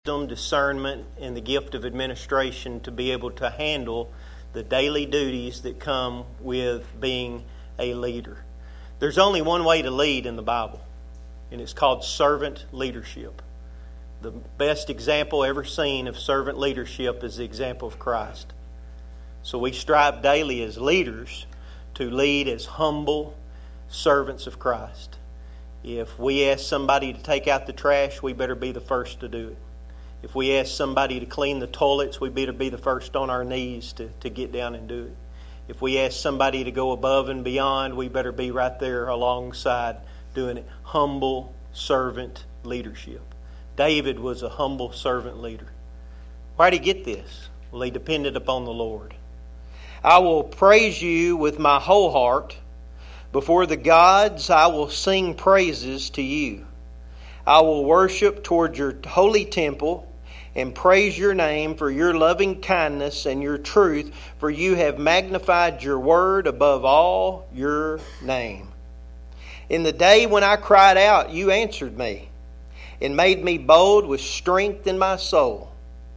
discernment, and the gift of administration to be able to handle the daily duties that come with being a leader. There's only one way to lead in the Bible, and it's called servant leadership. The best example ever seen of servant leadership is the example of Christ. So we strive daily as leaders to lead as humble servants of Christ. If we ask somebody to take out the trash, we better be the first to do it. If we ask somebody to clean the toilets, we better be the first on our knees to get down and do it. If we ask somebody to go above and beyond, we better be right there alongside doing it. Humble servant leadership. David was a humble servant leader. Why did he get this? Well, he depended upon the Lord. I will praise you with my whole heart. Before the gods, I will sing praises to you. I will worship toward your holy temple and praise your name for your loving kindness and your truth, for you have magnified your word above all your name. In the day when I cried out, you answered me and made me bold with strength in my soul.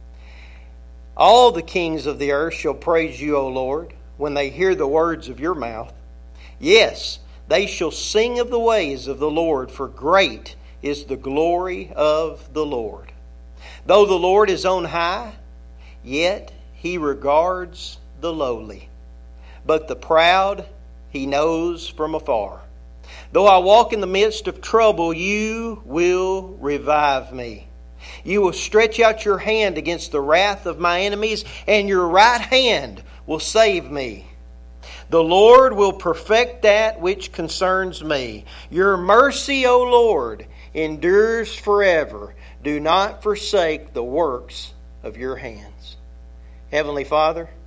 All the kings of the earth shall praise you, O Lord, when they hear the words of your mouth. Yes, they shall sing of the ways of the Lord, for great is the glory of the Lord. Though the Lord is on high, yet he regards the lowly, but the proud he knows from afar. Though I walk in the midst of trouble, you will revive me. You will stretch out your hand against the wrath of my enemies, and your right hand will save me. The Lord will perfect that which concerns me. Your mercy, O Lord, endures forever. Do not forsake the works of your hands. Heavenly Father,